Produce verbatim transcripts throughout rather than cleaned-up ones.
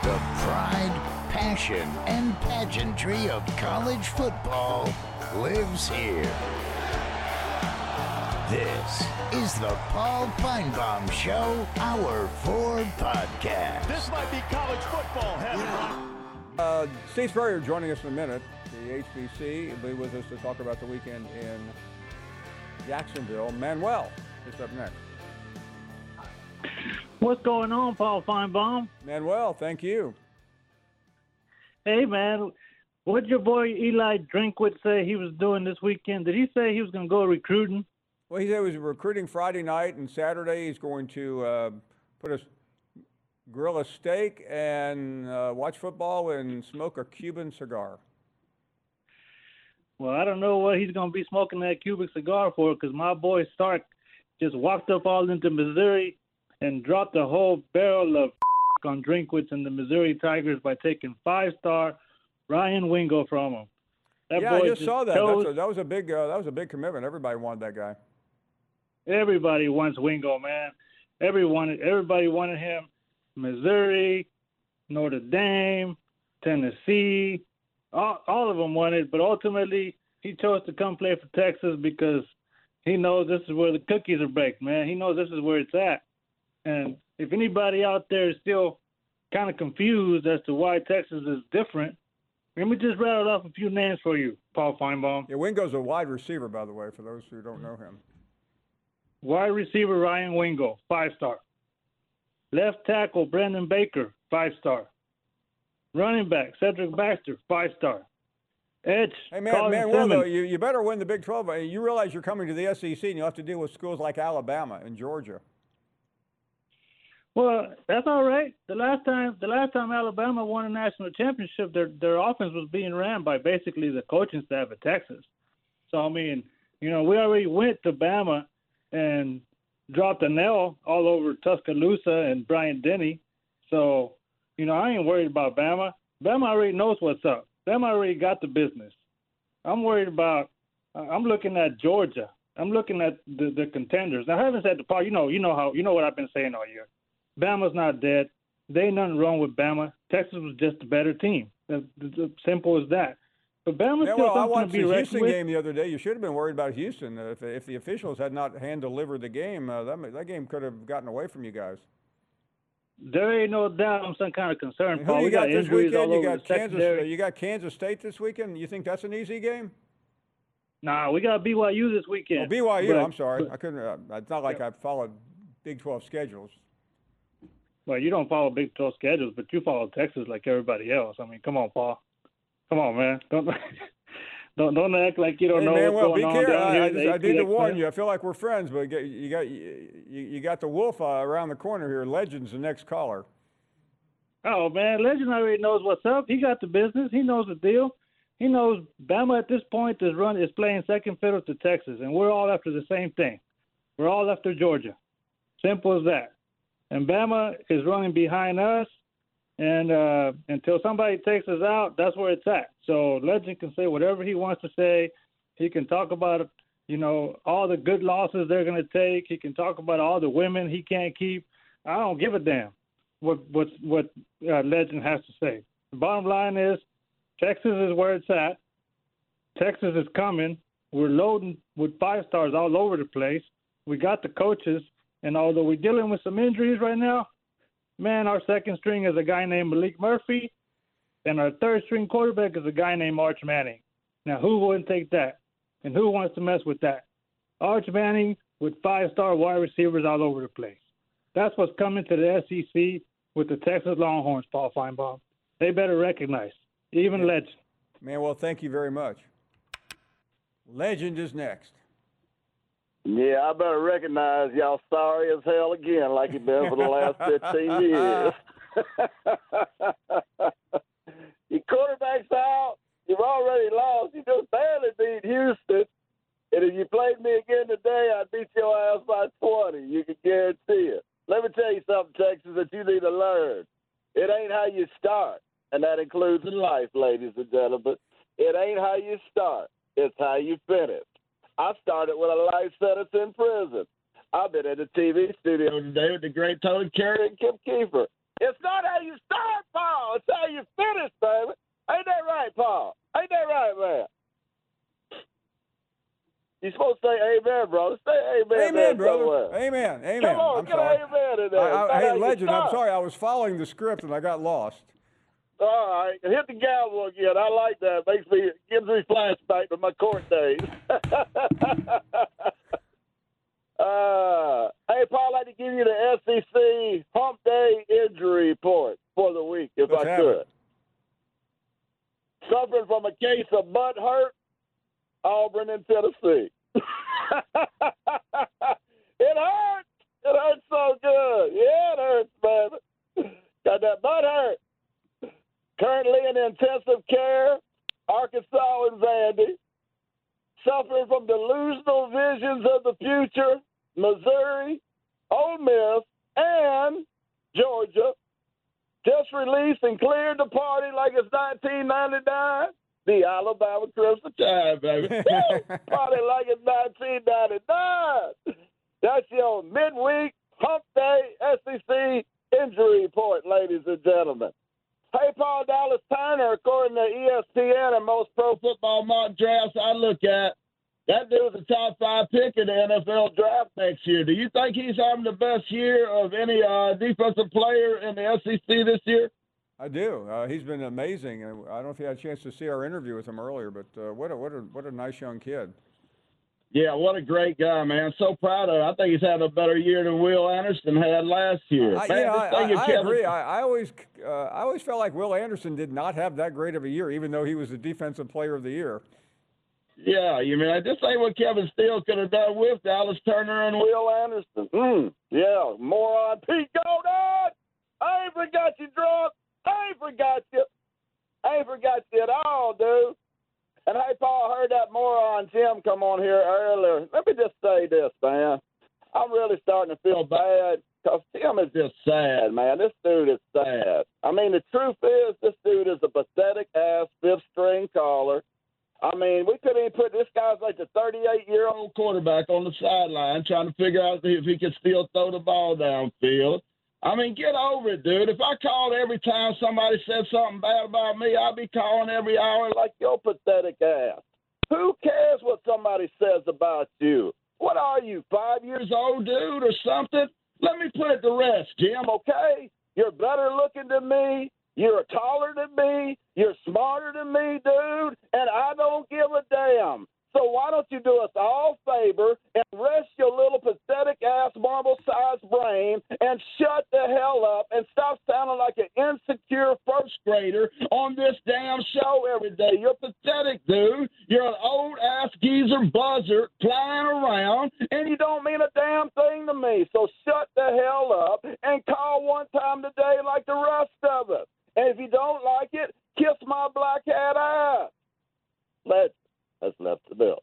The pride, passion, and pageantry of college football lives here. This is the Paul Finebaum Show, Hour four podcast. This might be college football heaven. Uh, Steve Spurrier joining us in a minute. The H B C will be with us to talk about the weekend in Jacksonville. Manuel is up next. What's going on, Paul Finebaum? Manuel, thank you. Hey, man, what'd your boy Eli Drinkwitz say he was doing this weekend? Did he say he was going to go recruiting? Well, he said he was recruiting Friday night, and Saturday he's going to uh, put a grill a steak and uh, watch football and smoke a Cuban cigar. Well, I don't know what he's going to be smoking that Cuban cigar for, because my boy Stark just walked up all into Missouri and dropped a whole barrel of on Drinkwitz and the Missouri Tigers by taking five-star Ryan Wingo from him. That yeah, boy I just saw that. Chose, That's a, that was a big. Uh, that was a big commitment. Everybody wanted that guy. Everybody wants Wingo, man. Everyone, everybody wanted him. Missouri, Notre Dame, Tennessee, all, all of them wanted. But ultimately, he chose to come play for Texas because he knows this is where the cookies are baked, man. He knows this is where it's at. And if anybody out there is still kind of confused as to why Texas is different, let me just rattle off a few names for you, Paul Finebaum. Yeah, Wingo's a wide receiver, by the way, for those who don't know him. Wide receiver Ryan Wingo, five-star. Left tackle Brendan Baker, five-star. Running back Cedric Baxter, five-star. Edge, Hey, man, Colin man well, though, Simmons. you, you better win the Big twelve. You realize you're coming to the S E C, and you'll have to deal with schools like Alabama and Georgia. Well, that's all right. The last time, the last time Alabama won a national championship, their their offense was being ran by basically the coaching staff at Texas. So I mean, you know, we already went to Bama and dropped a nail all over Tuscaloosa and Bryant Denny. So, you know, I ain't worried about Bama. Bama already knows what's up. Bama already got the business. I'm worried about. I'm looking at Georgia. I'm looking at the, the contenders. Now, I haven't said the part. You know, you know how you know what I've been saying all year. Bama's not dead. There ain't nothing wrong with Bama. Texas was just a better team. It's simple as that. But Bama's Yeah, still well, I something watched to be the reckoned Houston with. game the other day. You should have been worried about Houston. Uh, if, if the officials had not hand-delivered the game, uh, that, that game could have gotten away from you guys. There ain't no doubt I'm some kind of concern. And who Paul. do you We got got this injuries all weekend? You over got the Kansas. Uh, secondary. you got Kansas State this weekend. You think that's an easy game? Nah, we got B Y U this weekend. Oh, B Y U. But- I'm sorry. but- I couldn't. Uh, it's not like Yeah. I followed Big twelve schedules. Well, you don't follow Big twelve schedules, but you follow Texas like everybody else. I mean, come on, Paul. Come on, man. Don't don't, don't act like you don't Hey, know man, what's well, going be on careful. down I, here. I, in just, the I need to A P X, warn man. you. I feel like we're friends, but you you got you, you got the wolf uh, around the corner here. Legends, the next caller. Oh, man, Legend already knows what's up. He got the business. He knows the deal. He knows Bama at this point is run is playing second fiddle to Texas, and we're all after the same thing. We're all after Georgia. Simple as that. And Bama is running behind us, and uh, until somebody takes us out, that's where it's at. So Legend can say whatever he wants to say. He can talk about, you know, all the good losses they're going to take. He can talk about all the women he can't keep. I don't give a damn what what what uh, Legend has to say. The bottom line is Texas is where it's at. Texas is coming. We're loading with five stars all over the place. We got the coaches, and although we're dealing with some injuries right now, man, our second string is a guy named Malik Murphy, and our third string quarterback is a guy named Arch Manning. Now, who wouldn't take that? And who wants to mess with that? Arch Manning with five-star wide receivers all over the place. That's what's coming to the S E C with the Texas Longhorns, Paul Finebaum. They better recognize, even Yeah. Legend. Man, well, thank you very much. Legend is next. Yeah, I better recognize y'all sorry as hell again, like you've been for the last fifteen years. Your quarterback's out. You've already lost. You just barely beat Houston. And if you played me again today, I'd beat your ass by twenty. You can guarantee it. Let me tell you something, Texas, that you need to learn. It ain't how you start, and that includes in life, ladies and gentlemen. It ain't how you start. It's how you finish. I started with a life sentence in prison. I've been in the T V studio today with the great Tony Carey and Kim Kiefer. It's not how you start, Paul. brother. Say amen. Amen, brother. Somewhere. Amen. Amen. Come on, I'm get sorry. an amen in there. I, I, hey, you Legend, I'm start. sorry. I was following the script and I got lost. All right, hit the gavel again. I like that. Makes me gives me flashback to my court days. uh, hey, Paul, I'd like to give you the S E C Hump Day injury report for the week, if Let's I have could. it. Suffering from a case of butt hurt, Auburn in Tennessee. It hurts. It hurts so good. Yeah, it hurts, baby. Got that butt hurt. Currently in intensive care, Arkansas and Vandy. Suffering from delusional visions of the future, Missouri, Ole Miss, and Georgia. Just released and cleared the party like it's nineteen ninety-nine. The Alabama Crimson Tide, baby. Party like it's nineteen ninety-nine. That's your midweek hump day S E C injury report, ladies and gentlemen. Hey, Paul Dallas Turner, according to E S P N and most pro football mock drafts I look at, that dude's a top five pick in the N F L draft next year. Do you think he's having the best year of any uh, defensive player in the S E C this year? I do. Uh, he's been amazing. And I don't know if you had a chance to see our interview with him earlier, but uh, what a what a what a nice young kid. Yeah, what a great guy, man. So proud of him. I think he's had a better year than Will Anderson had last year. I, man, you know, I, I, I Kevin, agree. I, I always uh, I always felt like Will Anderson did not have that great of a year, even though he was the defensive player of the year. Yeah, you mean, I just say what Kevin Steele could have done with Dallas Turner and Will Anderson. Mm, yeah, moron. Pete Goldard, I ain't forgot you, drunk. I ain't forgot you. I ain't forgot you at all, dude. And hey, Paul, I heard that moron Jim come on here earlier. Let me just say this, man. I'm really starting to feel bad because Tim is just sad, man. This dude is sad. I mean, the truth is this dude is a pathetic-ass fifth-string caller. I mean, we couldn't even put this guy's like a thirty-eight-year-old quarterback on the sideline trying to figure out if he could still throw the ball downfield. I mean, get over it, dude. If I called every time somebody said something bad about me, I'd be calling every hour like your pathetic ass. Who cares what somebody says about you? What are you, five years old, dude, or something? Let me put it to rest, Jim, okay? You're better looking than me. You're taller than me. You're smarter than me, dude, and I don't give a damn. So why don't you do us all a favor and rest your little pathetic-ass marble-sized brain and shut the hell up and stop sounding like an insecure first grader on this damn show every day. You're pathetic, dude. You're an old-ass geezer buzzard flying around, and you don't mean a damn thing to me. So shut the hell up and call one time today like the rest of us. And if you don't like it, kiss my black hat ass. Let's That's left the bill.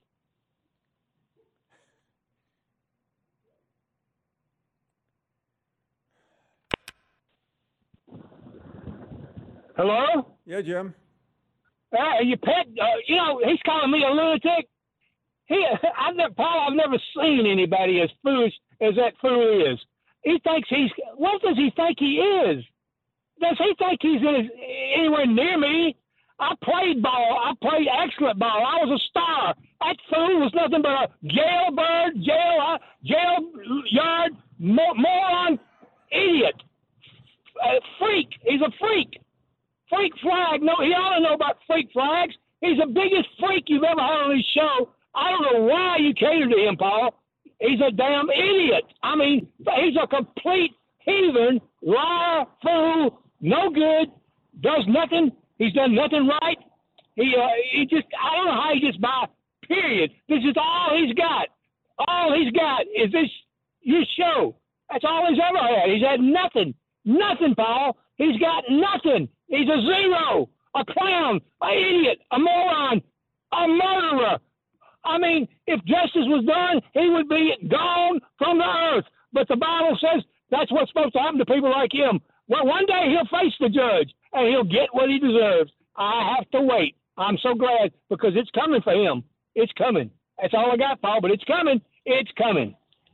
Hello? Yeah, Jim. Uh, you pet, uh, you know, he's calling me a lunatic. He, I've never, Paul, I've never seen anybody as foolish as that fool is. He thinks he's, what does he think he is? Does he think he's in his, anywhere near me? I played ball. I played excellent ball. I was a star. That fool was nothing but a jailbird, jail, uh, jail yard, mor- moron, idiot, uh, freak. He's a freak. Freak flag. No, he ought to know about freak flags. He's the biggest freak you've ever had on this show. I don't know why you cater to him, Paul. He's a damn idiot. I mean, he's a complete heathen, liar, fool, no good, does nothing. He's done nothing right. He uh, he just, I don't know how he gets by, period. This is all he's got. All he's got is this, your show. That's all he's ever had. He's had nothing. Nothing, Paul. He's got nothing. He's a zero, a clown, an idiot, a moron, a murderer. I mean, if justice was done, he would be gone from the earth. But the Bible says that's what's supposed to happen to people like him. Well, one day he'll face the judge, and he'll get what he deserves. I have to wait. I'm so glad because it's coming for him. It's coming. That's all I got, Paul, but it's coming. It's coming.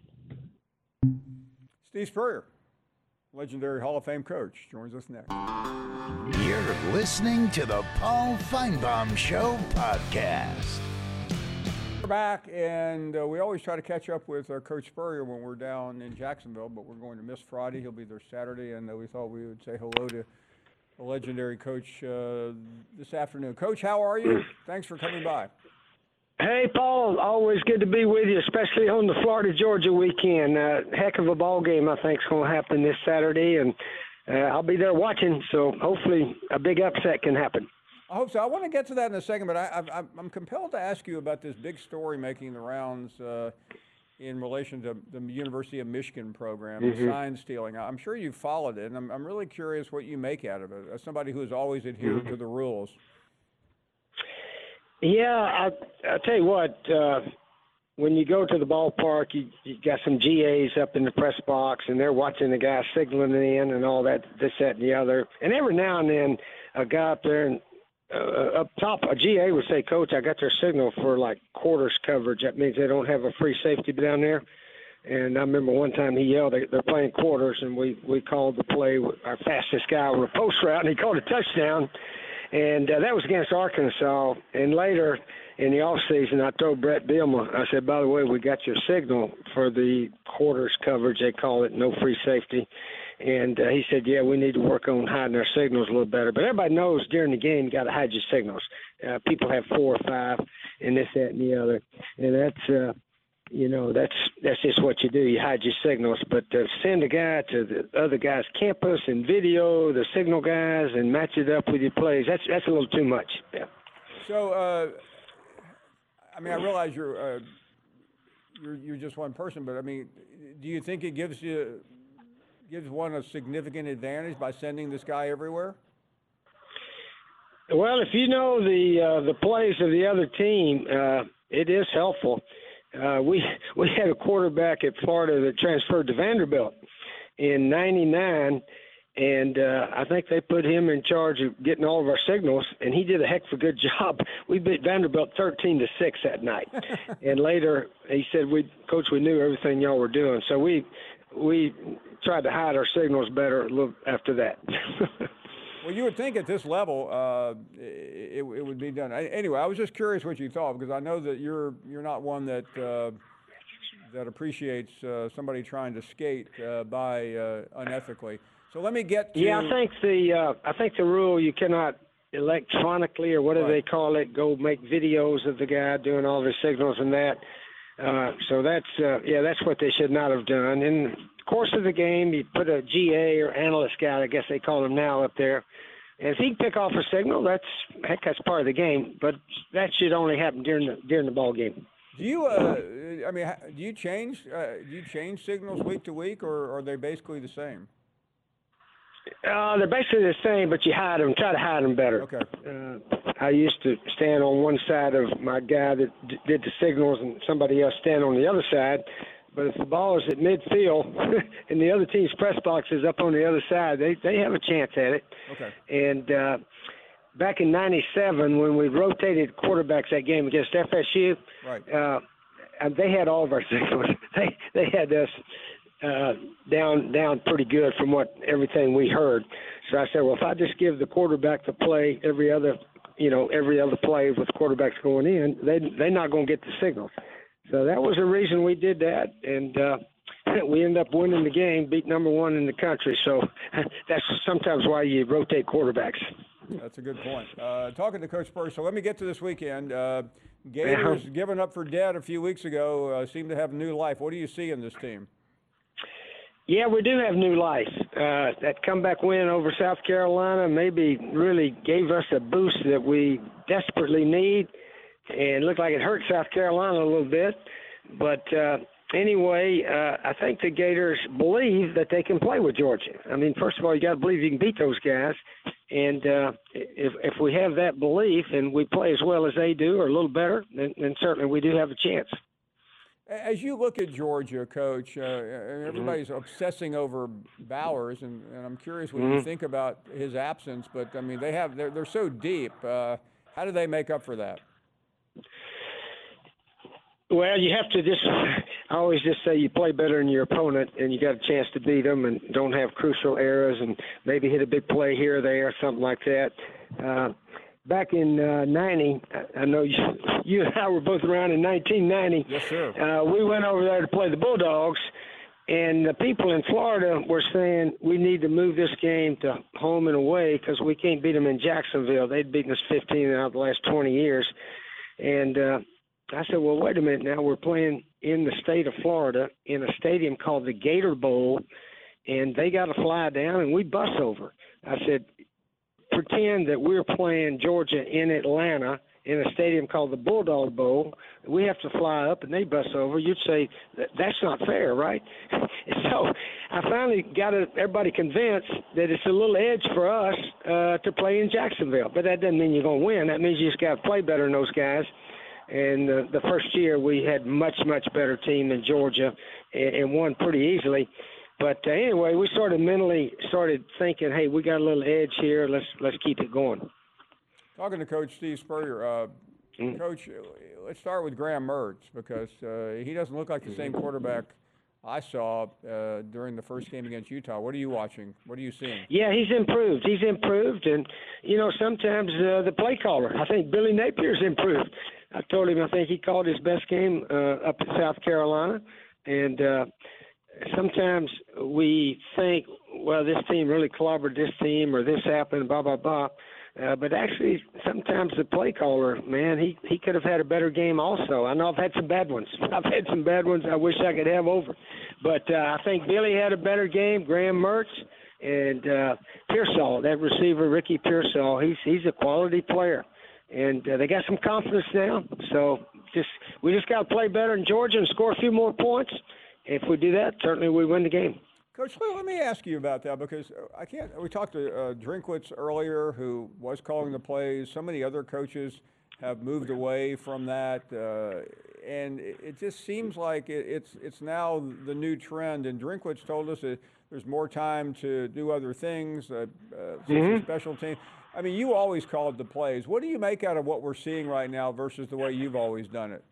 Steve Spurrier, legendary Hall of Fame coach, joins us next. You're listening to the Paul Feinbaum Show podcast. We're back, and uh, we always try to catch up with uh, Coach Spurrier when we're down in Jacksonville, but we're going to miss Friday. He'll be there Saturday, and uh, we thought we would say hello to the legendary coach uh, this afternoon. Coach, how are you? Thanks for coming by. Hey, Paul, always good to be with you, especially on the Florida-Georgia weekend. Uh, heck of a ball game, I think, is going to happen this Saturday, and uh, I'll be there watching, so hopefully a big upset can happen. I hope so. I want to get to that in a second, but I, I, I'm compelled to ask you about this big story making the rounds uh, in relation to the University of Michigan program, Mm-hmm. the sign stealing. I'm sure you followed it, and I'm, I'm really curious what you make out of it, as somebody who has always adhered Mm-hmm. to the rules. Yeah, I, I'll tell you what, uh, when you go to the ballpark, you, you got some G As up in the press box, and they're watching the guy signaling in and all that, this, that, and the other. And every now and then, a guy up there and uh, up top, a G A would say, Coach, I got their signal for, like, quarters coverage. That means they don't have a free safety down there. And I remember one time he yelled, they, they're playing quarters, and we, we called the play, with our fastest guy on a post route, and he called a touchdown. And uh, that was against Arkansas. And later in the offseason, I told Brett Bielema, I said, by the way, we got your signal for the quarters coverage. They call it no free safety. And uh, he said, yeah, we need to work on hiding our signals a little better. But everybody knows during the game you got to hide your signals. Uh, people have four or five and this, that, and the other. And that's, uh, you know, that's that's just what you do. You hide your signals. But to send a guy to the other guy's campus and video the signal guys and match it up with your plays, that's that's a little too much. Yeah. So, uh, I mean, I realize you're, uh, you're you're just one person, but I mean, do you think it gives you gives one a significant advantage by sending this guy everywhere? Well, if you know the uh, the plays of the other team, uh, it is helpful. Uh, we we had a quarterback at Florida that transferred to Vanderbilt in ninety-nine, and uh, I think they put him in charge of getting all of our signals, and he did a heck of a good job. We beat Vanderbilt thirteen to six that night, and later he said, "We coach, we knew everything y'all were doing, so we we tried to hide our signals better a little after that." Well, you would think at this level uh, it, it would be done. Anyway, I was just curious what you thought, because I know that you're you're not one that uh, that appreciates uh, somebody trying to skate uh, by uh, unethically. So let me get to. Yeah, I think the uh, I think the rule you cannot electronically or whatever Right. they call it go make videos of the guy doing all the signals and that. Uh, so that's uh, yeah, that's what they should not have done. In the course of the game, you put a G A or analyst guy, I guess they call him now, up there. And if he can pick off a signal, that's heck, that's part of the game. But that should only happen during the during the ball game. Do you? Uh, I mean, do you change? Uh, do you change signals week to week, or are they basically the same? Uh, they're basically the same, but you hide them. Try to hide them better. Okay. Uh, I used to stand on one side of my guy that d- did the signals, and somebody else stand on the other side. But if the ball is at midfield and the other team's press box is up on the other side, they they have a chance at it. Okay. And uh, back in ninety-seven, when we rotated quarterbacks that game against F S U, Right. uh, and they had all of our signals. they they had us uh, down down pretty good from what everything we heard. So I said, well, if I just give the quarterback the play every other, you know, every other play with quarterbacks going in, they they're not going to get the signals. So that was the reason we did that, and uh, we ended up winning the game, beat number one in the country. So that's sometimes why you rotate quarterbacks. That's a good point. Uh, talking to Coach Spurrier, so let me get to this weekend. Uh, Gators, Yeah. given up for dead a few weeks ago, uh, seem to have new life. What do you see in this team? Yeah, we do have new life. Uh, that comeback win over South Carolina maybe really gave us a boost that we desperately need, and looked like it hurt South Carolina a little bit. But uh, anyway, uh, I think the Gators believe that they can play with Georgia. I mean, first of all, you got to believe you can beat those guys. And uh, if if we have that belief and we play as well as they do or a little better, then, then certainly we do have a chance. As you look at Georgia, Coach, uh, and everybody's mm-hmm. obsessing over Bowers, and, and I'm curious what mm-hmm. you think about his absence. But I mean, they have they're they're so deep. Uh, how do they make up for that? Well, you have to just – I always just say you play better than your opponent, and you got a chance to beat them and don't have crucial errors and maybe hit a big play here or there, something like that. Uh, back in uh, ninety, I know you, you and I were both around in nineteen ninety. Yes, sir. Uh, we went over there to play the Bulldogs, and the people in Florida were saying we need to move this game to home and away because we can't beat them in Jacksonville. They'd beaten us fifteen out of the last twenty years. And uh, I said, well, wait a minute now. We're playing in the state of Florida in a stadium called the Gator Bowl, and they got to fly down, and we bus over. I said, pretend that we're playing Georgia in Atlanta in a stadium called the Bulldog Bowl. We have to fly up and they bus over. You'd say that's not fair, right? So I finally got everybody convinced that it's a little edge for us uh, to play in Jacksonville. But that doesn't mean you're going to win. That means you just got to play better than those guys. And uh, the first year we had much, much better team than Georgia and, and won pretty easily. But uh, anyway, we sort of mentally started thinking, hey, we got a little edge here. Let's let's keep it going. Talking to Coach Steve Spurrier, uh, mm-hmm. Coach, let's start with Graham Mertz because uh, he doesn't look like the same quarterback I saw uh, during the first game against Utah. What are you watching? What are you seeing? Yeah, he's improved. He's improved. And, you know, sometimes uh, the play caller, I think Billy Napier's improved. I told him I think he called his best game uh, up in South Carolina. And uh, sometimes we think, well, this team really clobbered this team or this happened, blah, blah, blah. Uh, but actually, sometimes the play caller, man, he, he could have had a better game also. I know I've had some bad ones. I've had some bad ones I wish I could have over. But uh, I think Billy had a better game, Graham Mertz, and uh, Pearsall, that receiver, Ricky Pearsall, he's he's a quality player. And uh, they got some confidence now. So just we just got to play better in Georgia and score a few more points. If we do that, certainly we win the game. Coach, let me ask you about that because I can't. We talked to uh, Drinkwitz earlier, who was calling the plays. So many other coaches have moved away from that, uh, and it, it just seems like it, it's it's now the new trend. And Drinkwitz told us that there's more time to do other things, uh, uh, mm-hmm. special team. I mean, you always called the plays. What do you make out of what we're seeing right now versus the way you've always done it?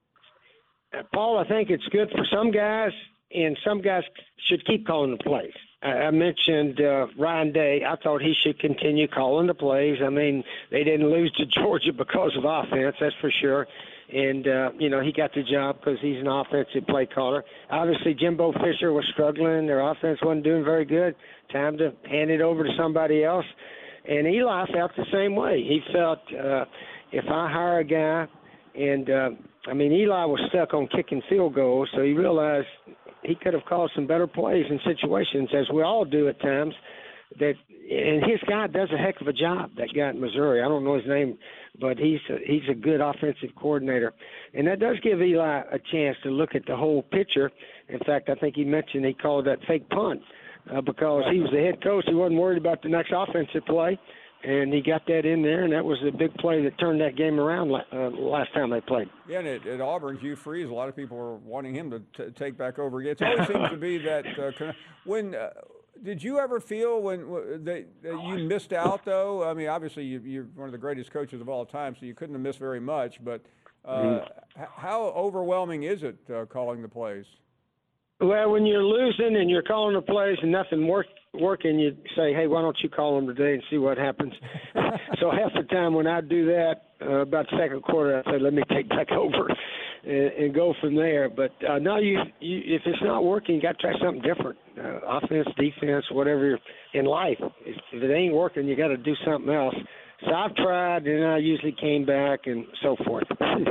Uh, Paul, I think it's good for some guys. And some guys should keep calling the plays. I mentioned uh, Ryan Day. I thought he should continue calling the plays. I mean, they didn't lose to Georgia because of offense, that's for sure. And, uh, you know, he got the job because he's an offensive play caller. Obviously, Jimbo Fisher was struggling. Their offense wasn't doing very good. Time to hand it over to somebody else. And Eli felt the same way. He felt uh, if I hire a guy and, uh, I mean, Eli was stuck on kicking field goals, so he realized – he could have called some better plays in situations, as we all do at times. That and his guy does a heck of a job. That guy in Missouri, I don't know his name, but he's a, he's a good offensive coordinator, and that does give Eli a chance to look at the whole picture. In fact, I think he mentioned he called that fake punt uh, because he was the head coach. He wasn't worried about the next offensive play, and he got that in there, and that was a big play that turned that game around uh, last time they played. Yeah, and at, at Auburn, Hugh Freeze, a lot of people were wanting him to t- take back over again. It always seems to be that uh, when uh, did you ever feel when uh, that, that you missed out, though? I mean, obviously, you, you're one of the greatest coaches of all time, so you couldn't have missed very much, but uh, mm-hmm. h- how overwhelming is it uh, calling the plays? Well, when you're losing and you're calling the plays and nothing work, working, you say, hey, why don't you call them today and see what happens? So half the time when I do that, uh, about the second quarter, I say, let me take back over and, and go from there. But uh, no, you, you, if it's not working, you got to try something different, uh, offense, defense, whatever in life. If, if it ain't working, you got to do something else. So I've tried, and I usually came back and so forth.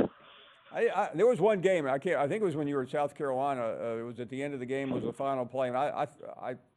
I, I, there was one game. I can't. I think it was when you were at South Carolina. Uh, it was at the end of the game. Was the final play, and I, I, I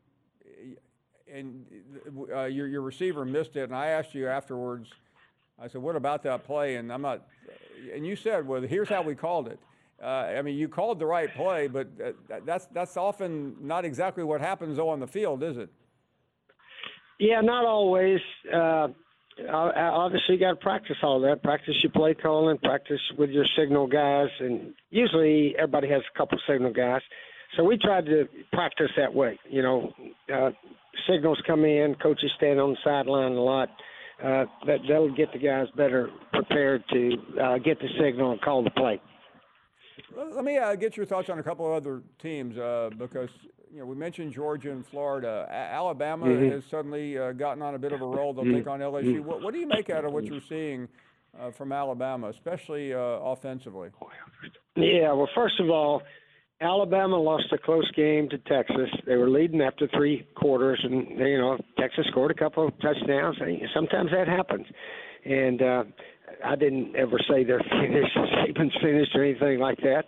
and uh, your your receiver missed it. And I asked you afterwards. I said, "What about that play?" And I'm not. And you said, "Well, here's how we called it." Uh, I mean, you called the right play, but uh, that's that's often not exactly what happens though on the field, is it? Yeah, not always. Uh, Obviously, you got to practice all that. Practice your play calling, practice with your signal guys, and usually everybody has a couple signal guys. So we tried to practice that way. You know, uh, signals come in, coaches stand on the sideline a lot. Uh, that that'll get the guys better prepared to uh, get the signal and call the play. Let me uh, get your thoughts on a couple of other teams uh, because you know, we mentioned Georgia and Florida. A- Alabama mm-hmm. has suddenly uh, gotten on a bit of a roll. They'll mm-hmm. take on L S U. What, what do you make out of what you're seeing uh, from Alabama, especially uh, offensively? Yeah, well, first of all, Alabama lost a close game to Texas. They were leading after three quarters, and, you know, Texas scored a couple of touchdowns. Sometimes that happens. And uh, I didn't ever say they're finished, Saban's finished or anything like that.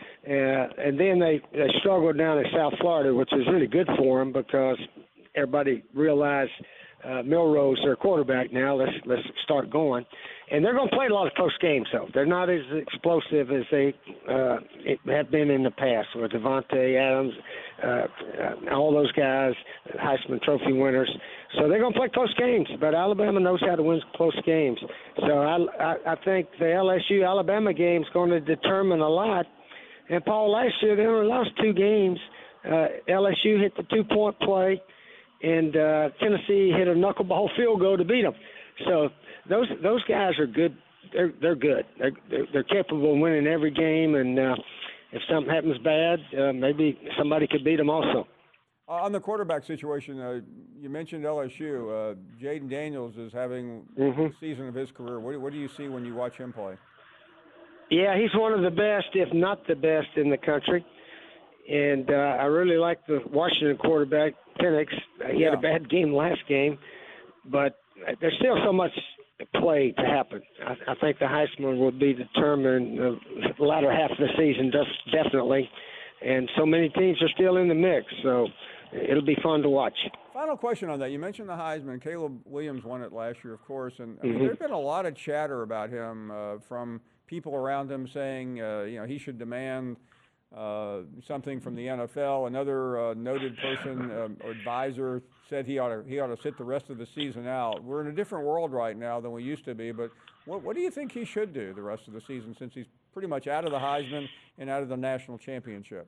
Uh, and then they, they struggled down in South Florida, which was really good for them because everybody realized uh, Milrose, their quarterback now, let's let's start going. And they're going to play a lot of close games, though. They're not as explosive as they uh, have been in the past with Devontae Adams, uh, uh, all those guys, Heisman Trophy winners. So they're going to play close games, but Alabama knows how to win close games. So I, I, I think the L S U-Alabama game is going to determine a lot. And, Paul, last year they only lost two games. Uh, L S U hit the two-point play, and uh, Tennessee hit a knuckleball field goal to beat them. So those those guys are good. They're they're good. They're they're, they're capable of winning every game, and uh, if something happens bad, uh, maybe somebody could beat them also. Uh, on the quarterback situation, uh, you mentioned L S U. Uh, Jaden Daniels is having mm-hmm. the season of his career. What, what do you see when you watch him play? Yeah, he's one of the best, if not the best, in the country. And uh, I really like the Washington quarterback, Penix. Uh, he yeah. had a bad game last game, but there's still so much play to happen. I, I think the Heisman will be determined the latter half of the season, just definitely. And so many teams are still in the mix, so it'll be fun to watch. Final question on that. You mentioned the Heisman. Caleb Williams won it last year, of course, and I mean, mm-hmm. there's been a lot of chatter about him uh, from people around him saying, uh, you know, he should demand uh, something from the N F L. Another uh, noted person, um, or advisor, said he ought to he ought to sit the rest of the season out. We're in a different world right now than we used to be, but what what do you think he should do the rest of the season, since he's pretty much out of the Heisman and out of the national championship?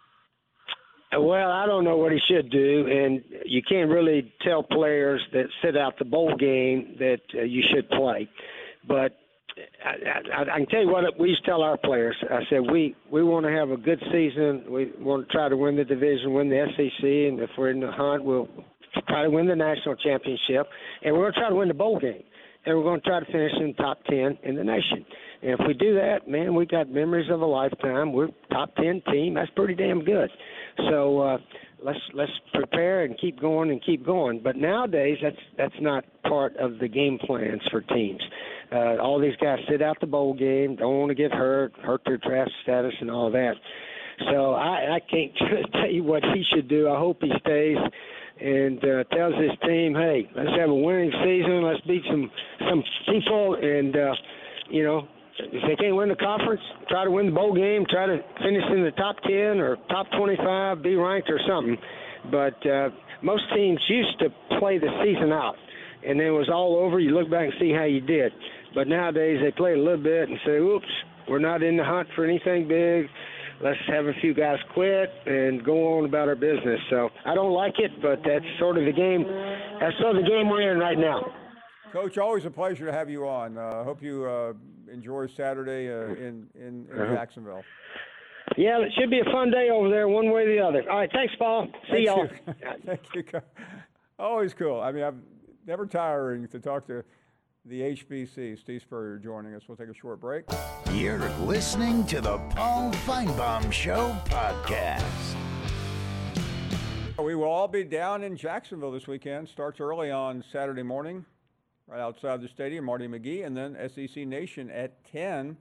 Well, I don't know what he should do, and you can't really tell players that sit out the bowl game that uh, you should play. But I, I, I can tell you what we used to tell our players. I said, we, we want to have a good season. We want to try to win the division, win the S E C, and if we're in the hunt, we'll try to win the national championship. And we're going to try to win the bowl game. And we're going to try to finish in the top ten in the nation. And if we do that, man, we got memories of a lifetime. We're top ten team. That's pretty damn good. So uh, let's let's prepare and keep going and keep going. But nowadays, that's that's not part of the game plans for teams. Uh, all these guys sit out the bowl game, don't want to get hurt, hurt their draft status and all that. So I, I can't tell you what he should do. I hope he stays and uh, tells his team, hey, let's have a winning season. Let's beat some some people, and uh, you know, if they can't win the conference, try to win the bowl game, try to finish in the top ten or top twenty-five, be ranked or something. But uh, most teams used to play the season out, and then it was all over. You look back and see how you did. But nowadays they play a little bit and say, oops, we're not in the hunt for anything big. Let's have a few guys quit and go on about our business. So I don't like it, but that's sort of the game. That's sort of the game we're in right now. Coach, always a pleasure to have you on. I uh, hope you uh, enjoy Saturday uh, in, in, in uh-huh. Jacksonville. Yeah, it should be a fun day over there, one way or the other. All right, thanks, Paul. See Thank y'all. You. Thank you. Always cool. I mean, I'm never tiring to talk to the H B C. Steve Spurrier joining us. We'll take a short break. You're listening to the Paul Feinbaum Show podcast. We will all be down in Jacksonville this weekend. Starts early on Saturday morning, right outside the stadium, Marty McGee, and then S E C Nation at ten.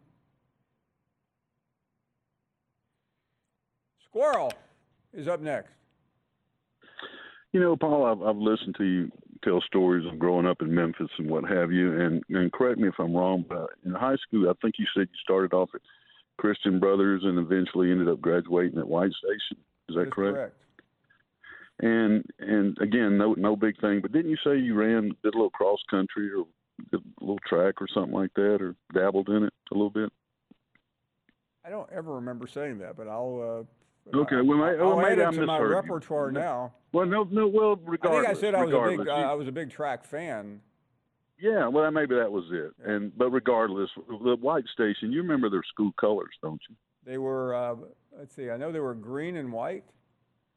Squirrel is up next. You know, Paul, I've, I've listened to you tell stories of growing up in Memphis and what have you, and, and correct me if I'm wrong, but in high school, I think you said you started off at Christian Brothers and eventually ended up graduating at White Station. Is that, that is correct? correct? And and again, no no big thing, but didn't you say you ran, did a little cross country or did a little track or something like that, or dabbled in it a little bit? I don't ever remember saying that, but I'll. Uh, Okay, well, I, I'll well add maybe it I to my misheard repertoire you. now. Well, no, no. Well, regardless. I think I said I was a big. Uh, you, I was a big track fan. Yeah, well, maybe that was it. And but regardless, the White Station. You remember their school colors, don't you? They were. Uh, let's see. I know they were green and white.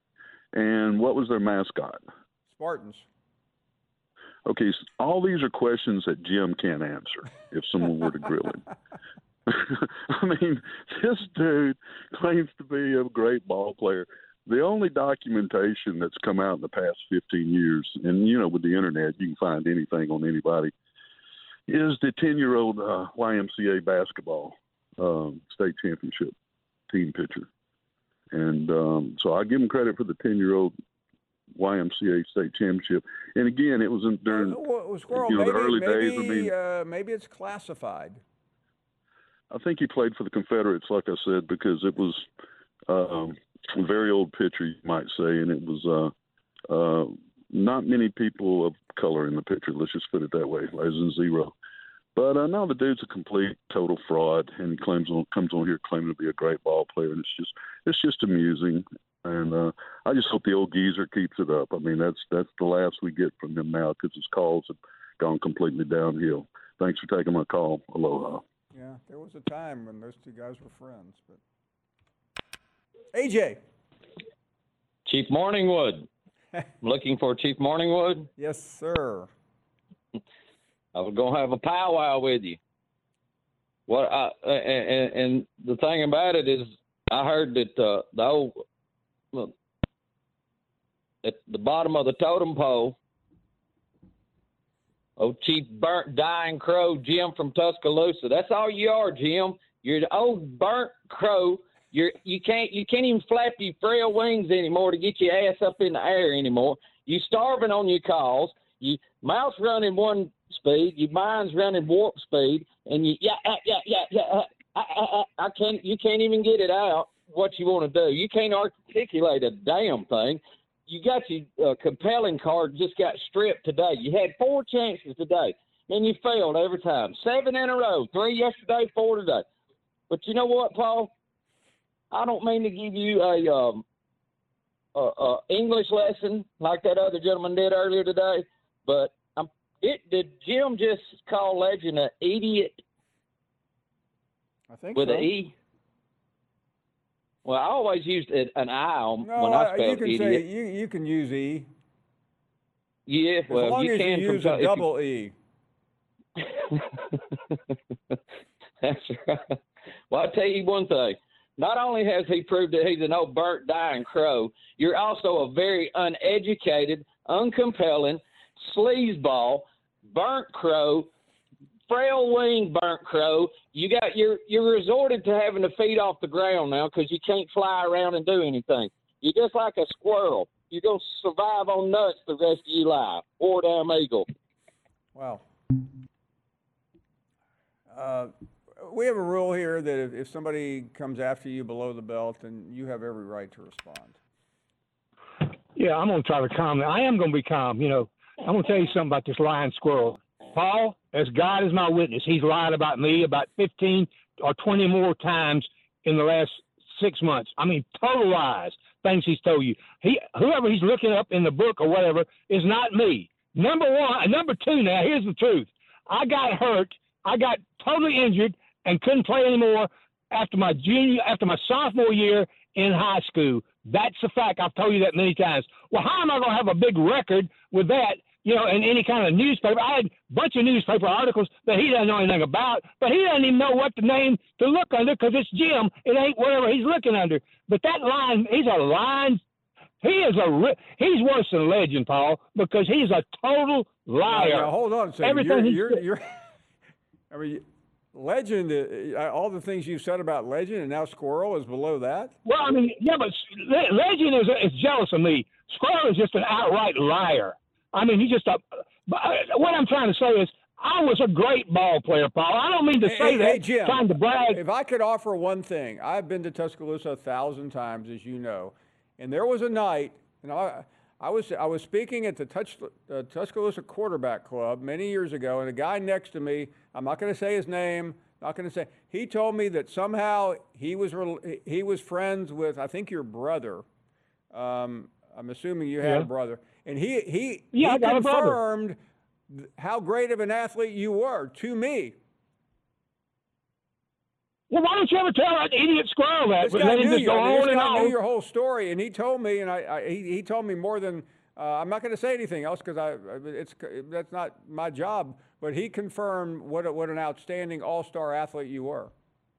And what was their mascot? Spartans. Okay, so all these are questions that Jim can't answer if someone were to grill him. I mean, this dude claims to be a great ball player. The only documentation that's come out in the past fifteen years, and, you know, with the internet, you can find anything on anybody, is the ten-year-old uh, Y M C A basketball um, state championship team pitcher. And um, so I give him credit for the ten-year-old Y M C A state championship. And, again, it was in, during well, Squirrel, you know, maybe, the early maybe, days. I mean, uh, maybe it's classified. I think he played for the Confederates, like I said, because it was um, a very old pitcher, you might say, and it was uh, uh, not many people of color in the picture. Let's just put it that way, as in zero. But uh, no, the dude's a complete, total fraud, and he claims on, comes on here claiming to be a great ball player, and it's just it's just amusing. And uh, I just hope the old geezer keeps it up. I mean, that's that's the last we get from him now because his calls have gone completely downhill. Thanks for taking my call. Aloha. Yeah, there was a time when those two guys were friends. But A J. Chief Morningwood. Looking for Chief Morningwood? Yes, sir. I was going to have a powwow with you. What I, and, and the thing about it is I heard that uh, the old, look, at the bottom of the totem pole, old Chief Burnt Dying Crow Jim from Tuscaloosa. That's all you are, Jim. You're the old burnt crow. You're you can't you can't even flap your frail wings anymore to get your ass up in the air anymore. You starving on your calls. You mouth's running one speed. Your mind's running warp speed. And you yeah yeah yeah yeah. Uh, I, I, I can't. You can't even get it out. What you want to do? You can't articulate a damn thing. You got your uh, compelling card just got stripped today. You had four chances today, and you failed every time. Seven in a row. Three yesterday, four today. But you know what, Paul? I don't mean to give you a, um, a, a English lesson like that other gentleman did earlier today, but um, it did Jim just call Legend an idiot? I think with so. an E. Well, I always used an I no, when I spelled you can idiot. say you you can use E. Yeah, As well, long you as can you use compel- a double E. That's right. Well, I'll tell you one thing. Not only has he proved that he's an old burnt dying crow, you're also a very uneducated, uncompelling, sleazeball, burnt crow, frail wing burnt crow. You got you're you're resorted to having to feed off the ground now because you can't fly around and do anything. You're just like a squirrel. You're gonna survive on nuts the rest of your life. Or damn eagle. Wow. Uh, we have a rule here that if, if somebody comes after you below the belt, then you have every right to respond. Yeah, I'm going to try to calm. I am going to be calm. You know, I'm going to tell you something about this lying squirrel. Paul, as God is my witness, he's lied about me about fifteen or twenty more times in the last six months. I mean, total lies, things he's told you. He, whoever he's looking up in the book or whatever is not me. Number one, number two now, here's the truth. I got hurt. I got totally injured and couldn't play anymore after my junior, after my sophomore year in high school. That's a fact. I've told you that many times. Well, how am I going to have a big record with that, you know, in any kind of newspaper? I had a bunch of newspaper articles that he doesn't know anything about, but he doesn't even know what the name to look under because it's Jim. It ain't whatever he's looking under. But that line, he's a line. He is a he's worse than Legend, Paul, because he's a total liar. Now, now hold on a second. Everything you're, he's- you're, you're, I mean, Legend, uh, all the things you've said about Legend, and now Squirrel is below that? Well, I mean, yeah, but Le- Legend is, is jealous of me. Squirrel is just an outright liar. I mean, he's just a but, uh, – what I'm trying to say is I was a great ball player, Paul. I don't mean to Hey, say hey, that hey, Jim, trying to brag. if I could offer one thing, I've been to Tuscaloosa a thousand times, as you know, and there was a night, and I, I was I was speaking at the Touch, uh, Tuscaloosa Quarterback Club many years ago, and a guy next to me, I'm not going to say his name, not going to say, he told me that somehow he was he was friends with, I think, your brother. Um, I'm assuming you had Yeah. a brother, and he he, Yeah, he I got a brother. confirmed how great of an athlete you were to me. Well, why don't you ever tell that idiot squirrel that? This But guy let him knew just you. go I mean, this on and guy on. knew your whole story, and he told me, and I, I he, he told me more than uh, I'm not going to say anything else because I it's that's not my job. But he confirmed what a, what an outstanding all-star athlete you were.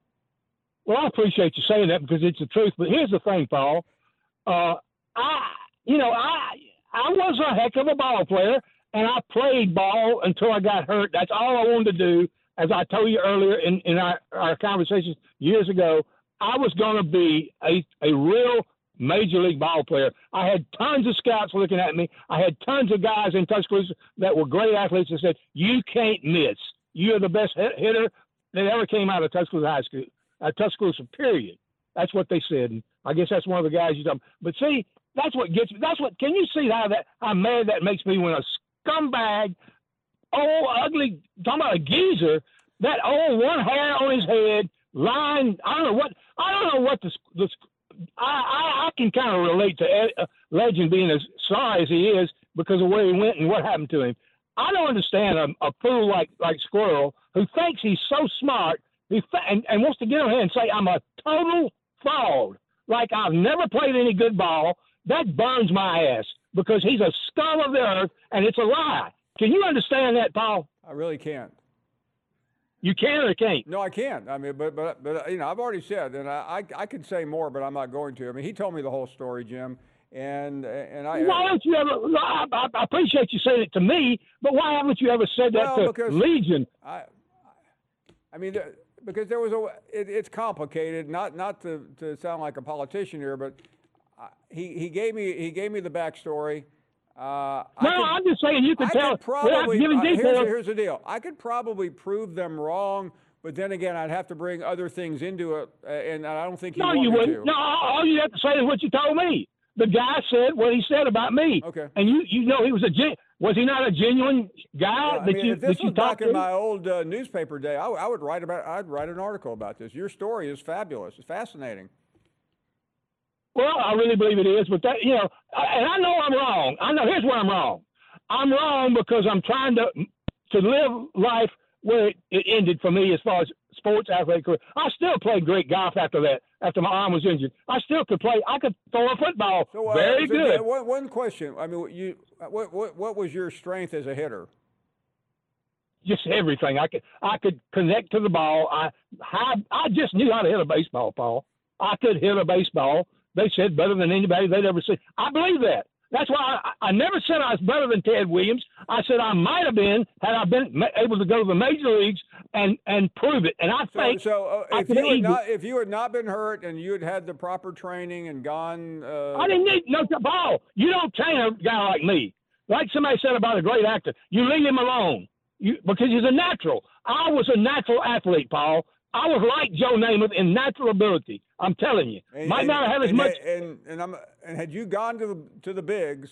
Well, I appreciate you saying that because it's the truth. But here's the thing, Paul. Uh, I, you know, I I was a heck of a ball player, and I played ball until I got hurt. That's all I wanted to do. As I told you earlier in, in our, our conversations years ago, I was going to be a, a real major league ball player. I had tons of scouts looking at me. I had tons of guys in Tuscaloosa that were great athletes that said, you can't miss. You're the best hitter that ever came out of Tuscaloosa High School, uh, Tuscaloosa, period. That's what they said. And I guess that's one of the guys you talking. But see, that's what gets me. That's what, can you see how that, how mad that makes me when a scumbag, old, ugly, talking about a geezer, that old one hair on his head, line, I don't know what, I don't know what the, the I, I, I can kind of relate to Ed, uh, Legend being as sorry as he is because of where he went and what happened to him. I don't understand a, a fool like, like Squirrel who thinks he's so smart he fa- and, and wants to get on here and say, I'm a total fraud, like I've never played any good ball. That burns my ass because he's a scum of the earth, and it's a lie. Can you understand that, Paul? I really can't. You can or can't? No, I can't. I mean, but but but you know, I've already said, and I I, I could say more, but I'm not going to. I mean, he told me the whole story, Jim, and and I. Why don't you ever? I, I appreciate you saying it to me, but why haven't you ever said that well, to Legion? I, I mean, because there was a. It, it's complicated. Not not to, to sound like a politician here, but he he gave me he gave me the backstory. Uh, no, could, I'm just saying you can I tell. Could probably, giving uh, details. here's, here's the deal. I could probably prove them wrong, but then again, I'd have to bring other things into it, uh, and I don't think you no, want you me wouldn't. to. No, all you have to say is what you told me. The guy said what he said about me. Okay. And you, you know, he was a gen- was he not a genuine guy Yeah, that I mean, you if this that you was back talked in to? my old uh, newspaper day, I, I would write about. I'd write an article about this. Your story is fabulous. It's fascinating. Well, I really believe it is, but that, you know, and I know I'm wrong. I know here's where I'm wrong. I'm wrong because I'm trying to to live life where it, it ended for me as far as sports athletic career. I still played great golf after that, after my arm was injured. I still could play. I could throw a football So, uh, very so, good. uh, One, one question. I mean, you what, what what was your strength as a hitter? Just everything. I could I could connect to the ball. I I, I just knew how to hit a baseball, Paul. I could hit a baseball. They said better than anybody they'd ever seen. I believe that. That's why I, I never said I was better than Ted Williams. I said I might have been had I been ma- able to go to the major leagues and, and prove it. And I So, think so uh, I if could you had easily- not if you had not been hurt and you had had the proper training and gone, uh, I didn't need no ball. You don't train a guy like me. Like somebody said about a great actor, you leave him alone you, because he's a natural. I was a natural athlete, Paul. I was like Joe Namath in natural ability. I'm telling you, and, might and, not have as and, much. And and I'm and had you gone to the to the bigs,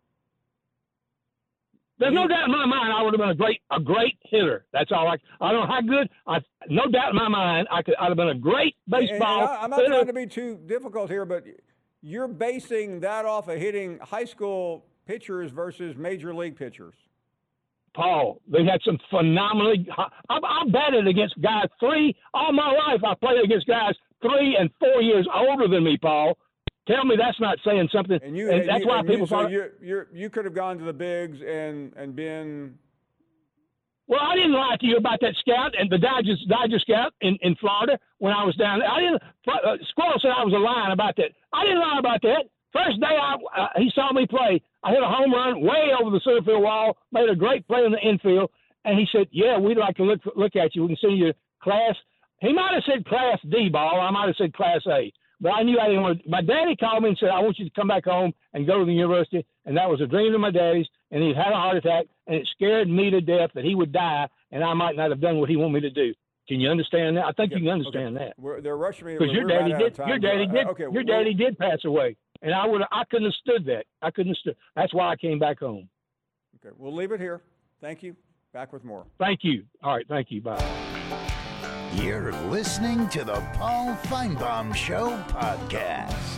There's no doubt in my mind I would have been a great a great hitter. That's all. I I don't know how good. I no doubt in my mind I could I'd have been a great baseball. And I, I'm not hitter. trying to be too difficult here, but you're basing that off of hitting high school pitchers versus major league pitchers. Paul, they had some phenomenally. I, I batted against guys three all my life. I played against guys three and four years older than me, Paul. Tell me that's not saying something. And you, and and that's you, why and people you, so thought. you you you could have gone to the bigs and and been. Well, I didn't lie to you about that scout and the Dodger Dodger scout in, in Florida when I was down there. I didn't. Uh, Squirrel said I was lying about that. I didn't lie about that. First day I, uh, he saw me play, I hit a home run way over the center field wall, made a great play in the infield, and he said, yeah, we'd like to look look at you. We can see your class. He might have said Class D ball. I might have said Class A. But I knew I didn't want to. My daddy called me and said, I want you to come back home and go to the university. And that was a dream of my daddy's. And he had a heart attack, and it scared me to death that he would die, and I might not have done what he wanted me to do. Can you understand that? I think Yeah, you can understand okay. that. We're, they're rushing me Because your we're daddy right out of did. time. Your daddy Uh, did. okay, your well, daddy did pass away, and I would. I couldn't have stood that. I couldn't have stood. That's why I came back home. Okay, we'll leave it here. Thank you. Back with more. Thank you. All right. Thank you. Bye. You're listening to the Paul Feinbaum Show podcast.